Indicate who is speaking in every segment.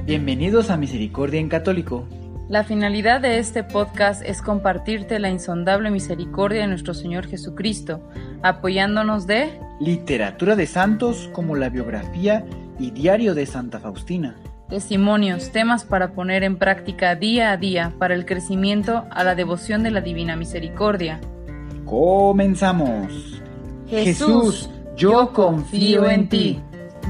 Speaker 1: Bienvenidos a Misericordia en Católico.
Speaker 2: La finalidad de este podcast es compartirte la insondable misericordia de nuestro Señor Jesucristo, apoyándonos de
Speaker 1: literatura de santos como la biografía y diario de Santa Faustina,
Speaker 2: testimonios, temas para poner en práctica día a día para el crecimiento a la devoción de la Divina Misericordia.
Speaker 1: ¡Comenzamos!
Speaker 2: Jesús, yo confío en ti.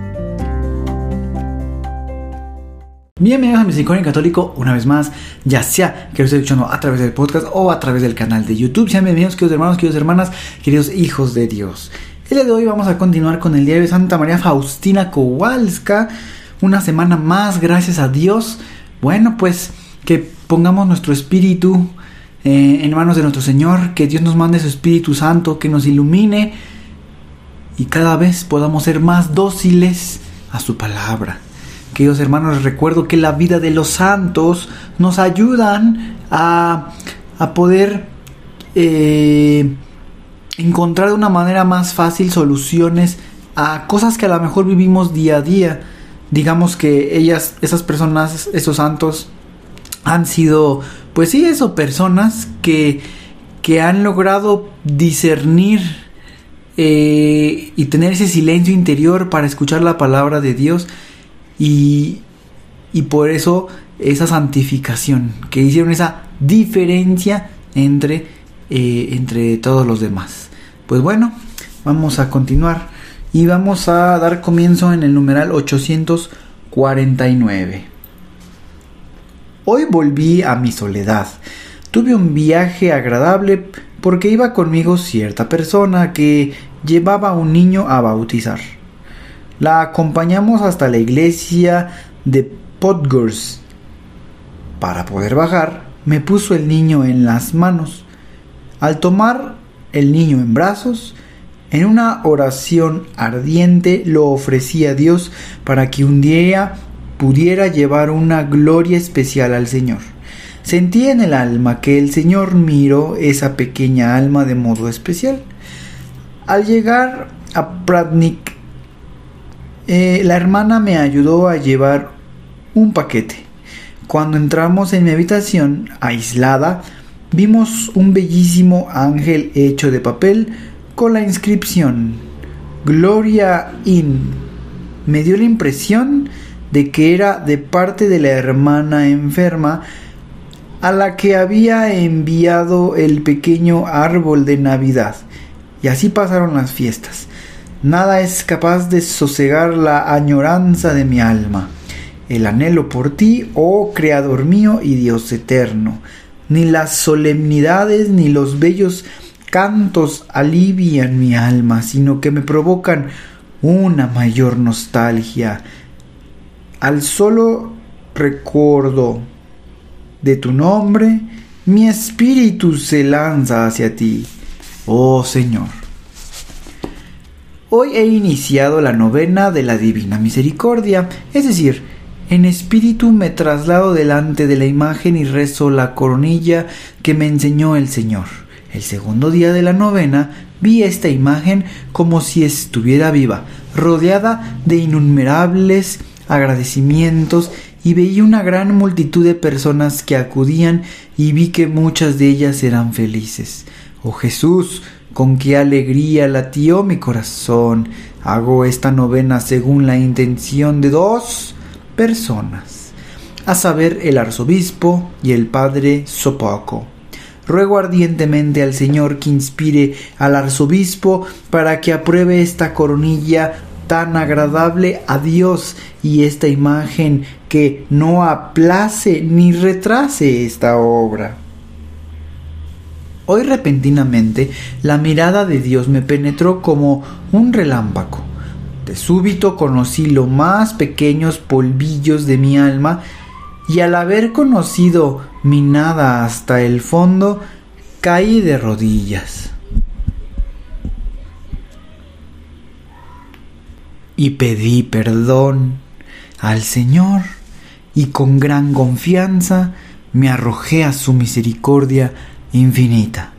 Speaker 1: Bienvenidos a Misericordia en Católico una vez más, ya sea que lo esté escuchando a través del podcast o a través del canal de YouTube. Sean bienvenidos, queridos hermanos, queridas hermanas, queridos hijos de Dios. El día de hoy vamos a continuar con el diario de Santa María Faustina Kowalska. Una semana más, gracias a Dios. Bueno, pues que pongamos nuestro espíritu en manos de nuestro Señor, que Dios nos mande su Espíritu Santo, que nos ilumine y cada vez podamos ser más dóciles a su palabra. Queridos hermanos, les recuerdo que la vida de los santos nos ayudan a poder encontrar de una manera más fácil soluciones a cosas que a lo mejor vivimos día a día. Digamos que esas personas, esos santos, han sido, pues sí, eso, personas que han logrado discernir y tener ese silencio interior para escuchar la palabra de Dios. Y por eso esa santificación, que hicieron esa diferencia entre todos los demás. Pues bueno, vamos a continuar y vamos a dar comienzo en el numeral 849. Hoy volví a mi soledad. Tuve un viaje agradable porque iba conmigo cierta persona que llevaba a un niño a bautizar. La acompañamos hasta la iglesia de Podgorsk. Para poder bajar, me puso el niño en las manos. Al tomar el niño en brazos, en una oración ardiente lo ofrecí a Dios para que un día pudiera llevar una gloria especial al Señor. Sentí en el alma que el Señor miró esa pequeña alma de modo especial. Al llegar a Pratnik, la hermana me ayudó a llevar un paquete. Cuando entramos en mi habitación aislada, vimos un bellísimo ángel hecho de papel con la inscripción Gloria in. Me dio la impresión de que era de parte de la hermana enferma a la que había enviado el pequeño árbol de Navidad. Y así pasaron las fiestas. Nada es capaz de sosegar la añoranza de mi alma, el anhelo por ti, oh Creador mío y Dios eterno. Ni las solemnidades ni los bellos cantos alivian mi alma, sino que me provocan una mayor nostalgia. Al solo recuerdo de tu nombre, mi espíritu se lanza hacia ti, oh Señor. Hoy he iniciado la novena de la Divina Misericordia, es decir, en espíritu me traslado delante de la imagen y rezo la coronilla que me enseñó el Señor. El segundo día de la novena vi esta imagen como si estuviera viva, rodeada de innumerables agradecimientos, y veía una gran multitud de personas que acudían y vi que muchas de ellas eran felices. Oh Jesús, con qué alegría latió mi corazón. Hago esta novena según la intención de dos personas, a saber, el arzobispo y el padre Sopocko. Ruego ardientemente al Señor que inspire al arzobispo para que apruebe esta coronilla tan agradable a Dios y esta imagen que no aplace ni retrase esta obra. Hoy repentinamente la mirada de Dios me penetró como un relámpago. De súbito conocí los más pequeños polvillos de mi alma y al haber conocido mi nada hasta el fondo, caí de rodillas y pedí perdón al Señor y con gran confianza me arrojé a su misericordia infinita.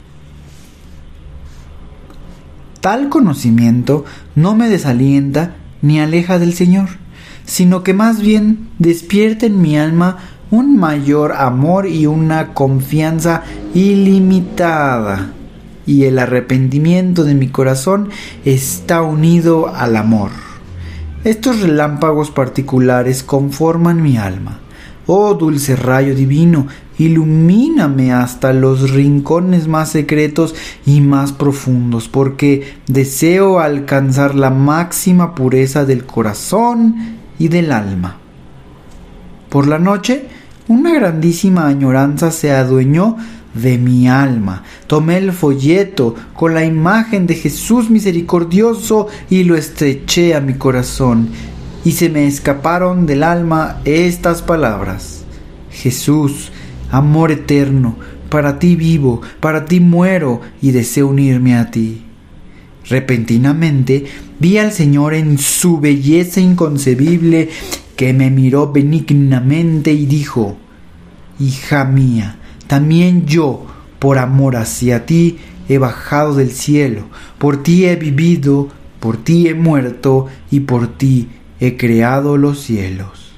Speaker 1: Tal conocimiento no me desalienta ni aleja del Señor, sino que más bien despierte en mi alma un mayor amor y una confianza ilimitada. Y el arrepentimiento de mi corazón está unido al amor. Estos relámpagos particulares conforman mi alma. Oh dulce rayo divino, ilumíname hasta los rincones más secretos y más profundos, porque deseo alcanzar la máxima pureza del corazón y del alma. Por la noche, una grandísima añoranza se adueñó de mi alma. Tomé el folleto con la imagen de Jesús misericordioso y lo estreché a mi corazón, y se me escaparon del alma estas palabras: Jesús, amor eterno, para ti vivo, para ti muero y deseo unirme a ti. Repentinamente vi al Señor en su belleza inconcebible, que me miró benignamente y dijo: hija mía, también yo, por amor hacia ti, he bajado del cielo, por ti he vivido, por ti he muerto y por ti he creado los cielos.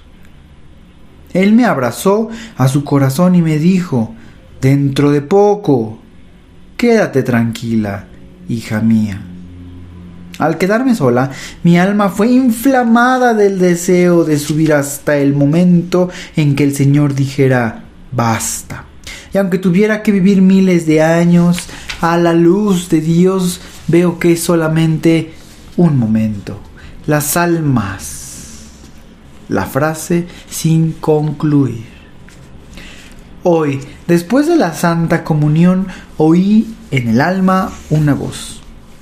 Speaker 1: Él me abrazó a su corazón y me dijo: dentro de poco, quédate tranquila, hija mía. Al quedarme sola, mi alma fue inflamada del deseo de subir hasta el momento en que el Señor dijera: basta. Y aunque tuviera que vivir miles de años, a la luz de Dios veo que es solamente un momento. Las almas. La frase sin concluir. Hoy, después de la Santa Comunión, oí en el alma una voz: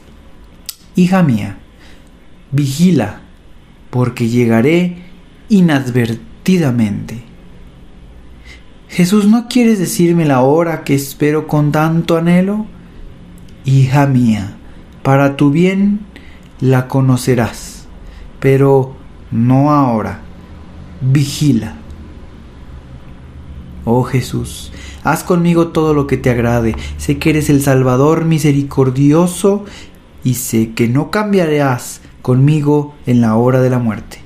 Speaker 1: hija mía, vigila, porque llegaré inadvertidamente. Jesús, ¿no quieres decirme la hora que espero con tanto anhelo? Hija mía, para tu bien la conocerás, pero no ahora. Vigila. Oh Jesús, haz conmigo todo lo que te agrade. Sé que eres el Salvador misericordioso y sé que no cambiarás conmigo en la hora de la muerte.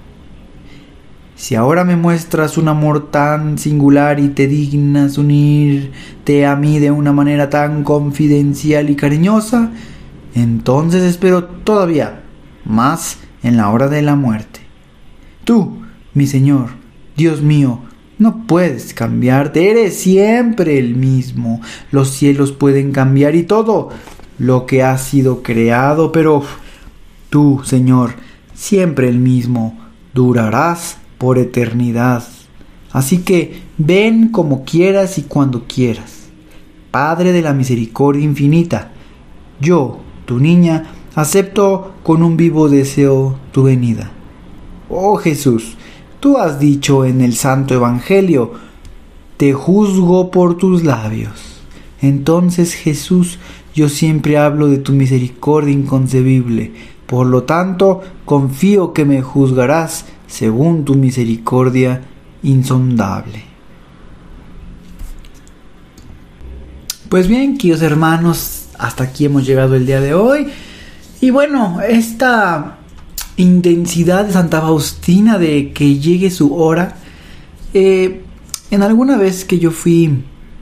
Speaker 1: Si ahora me muestras un amor tan singular y te dignas unirte a mí de una manera tan confidencial y cariñosa, entonces espero todavía más en la hora de la muerte. Tú, mi Señor, Dios mío, no puedes cambiarte, eres siempre el mismo. Los cielos pueden cambiar y todo lo que ha sido creado, pero tú, Señor, siempre el mismo, durarás por eternidad. Así que ven como quieras y cuando quieras. Padre de la misericordia infinita, yo, tu niña, acepto con un vivo deseo tu venida. Oh Jesús, tú has dicho en el Santo Evangelio: te juzgo por tus labios. Entonces, Jesús, yo siempre hablo de tu misericordia inconcebible. Por lo tanto, confío que me juzgarás según tu misericordia insondable. Pues bien, queridos hermanos, hasta aquí hemos llegado el día de hoy. Y bueno, esta intensidad de Santa Faustina de que llegue su hora, en alguna vez que yo fui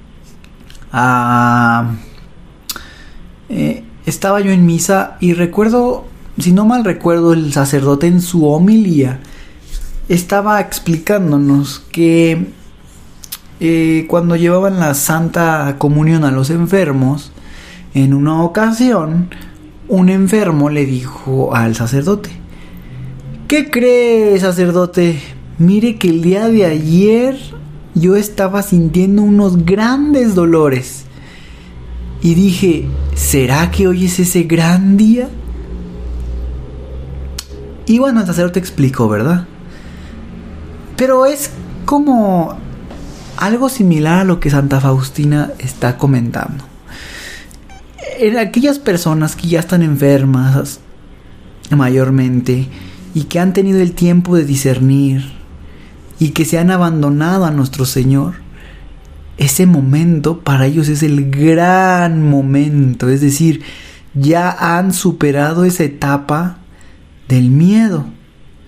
Speaker 1: estaba yo en misa y recuerdo, si no mal recuerdo, el sacerdote en su homilía estaba explicándonos que cuando llevaban la Santa Comunión a los enfermos, en una ocasión un enfermo le dijo al sacerdote: ¿qué cree, sacerdote? Mire que el día de ayer yo estaba sintiendo unos grandes dolores. Y dije: ¿será que hoy es ese gran día? Y bueno, el sacerdote explicó, ¿verdad? Pero es como algo similar a lo que Santa Faustina está comentando. En aquellas personas que ya están enfermas mayormente y que han tenido el tiempo de discernir y que se han abandonado a nuestro Señor, ese momento para ellos es el gran momento. Es decir, ya han superado esa etapa del miedo.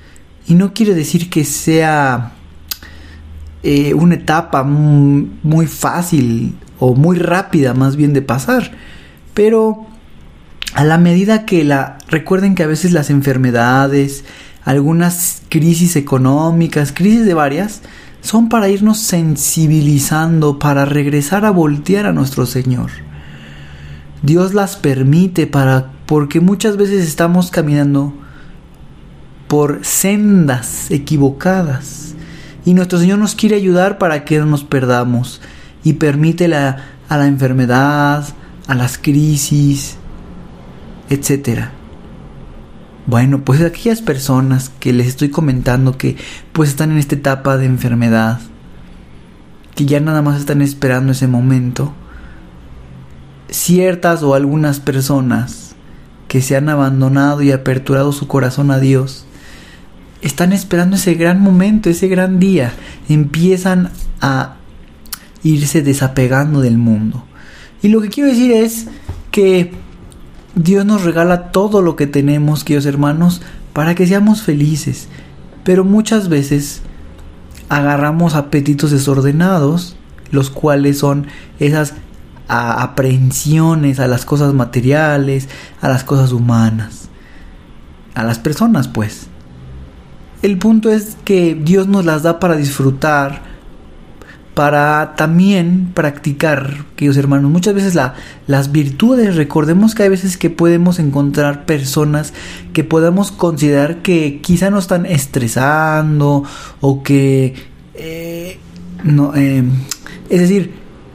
Speaker 1: Y no quiere decir que sea una etapa muy fácil o muy rápida más bien de pasar, pero a la medida que recuerden que a veces las enfermedades, algunas crisis económicas, crisis de varias, son para irnos sensibilizando, para regresar a voltear a nuestro Señor. Dios las permite porque muchas veces estamos caminando por sendas equivocadas y nuestro Señor nos quiere ayudar para que no nos perdamos y permite a la enfermedad, a las crisis, etcétera. Bueno, pues aquellas personas que les estoy comentando que pues están en esta etapa de enfermedad, que ya nada más están esperando ese momento, ciertas o algunas personas que se han abandonado y aperturado su corazón a Dios, están esperando ese gran momento, ese gran día, empiezan a irse desapegando del mundo. Y lo que quiero decir es que Dios nos regala todo lo que tenemos, queridos hermanos, para que seamos felices. Pero muchas veces agarramos apetitos desordenados, los cuales son esas aprehensiones a las cosas materiales, a las cosas humanas, a las personas, pues. El punto es que Dios nos las da para disfrutar, para también practicar, queridos hermanos, muchas veces las virtudes. Recordemos que hay veces que podemos encontrar personas que podamos considerar que quizá nos están estresando o que es decir,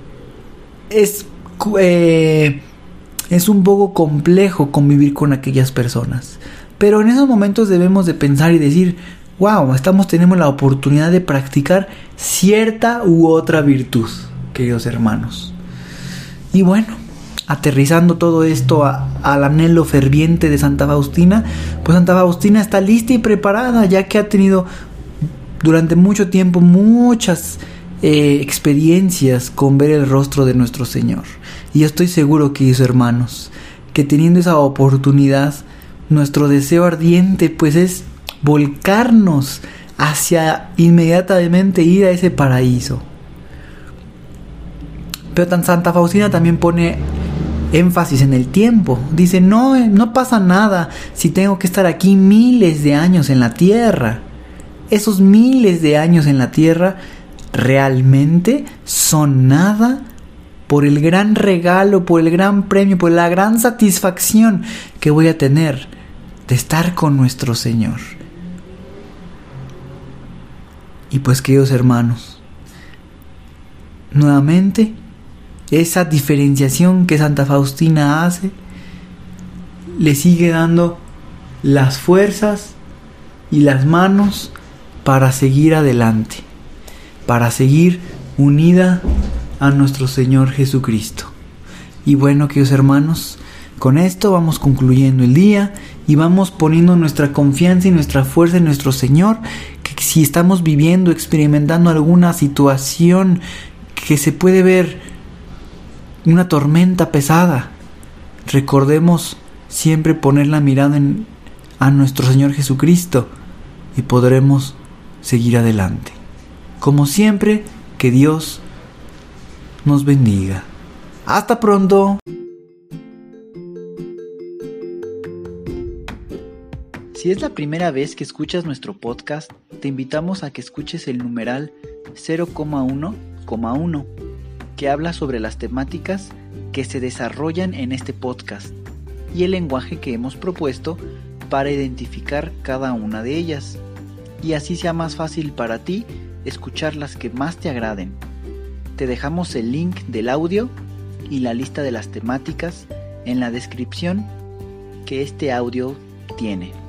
Speaker 1: es un poco complejo convivir con aquellas personas, pero en esos momentos debemos de pensar y decir: wow, tenemos la oportunidad de practicar cierta u otra virtud, queridos hermanos. Y bueno, aterrizando todo esto al anhelo ferviente de Santa Faustina, pues Santa Faustina está lista y preparada, ya que ha tenido durante mucho tiempo muchas experiencias con ver el rostro de nuestro Señor. Y estoy seguro, queridos hermanos, que teniendo esa oportunidad, nuestro deseo ardiente pues es volcarnos hacia inmediatamente ir a ese paraíso. Pero Santa Faustina también pone énfasis en el tiempo. Dice: no pasa nada si tengo que estar aquí miles de años en la tierra. Esos miles de años en la tierra realmente son nada por el gran regalo, por el gran premio, por la gran satisfacción que voy a tener de estar con nuestro Señor. Y pues, queridos hermanos, nuevamente, esa diferenciación que Santa Faustina hace le sigue dando las fuerzas y las manos para seguir adelante, para seguir unida a nuestro Señor Jesucristo. Y bueno, queridos hermanos, con esto vamos concluyendo el día y vamos poniendo nuestra confianza y nuestra fuerza en nuestro Señor, que si estamos viviendo, experimentando alguna situación que se puede ver una tormenta pesada, recordemos siempre poner la mirada a nuestro Señor Jesucristo y podremos seguir adelante. Como siempre, que Dios nos bendiga. Hasta pronto. Si es la primera vez que escuchas nuestro podcast, te invitamos a que escuches el numeral 0,1,1, que habla sobre las temáticas que se desarrollan en este podcast y el lenguaje que hemos propuesto para identificar cada una de ellas, y así sea más fácil para ti escuchar las que más te agraden. Te dejamos el link del audio y la lista de las temáticas en la descripción que este audio tiene.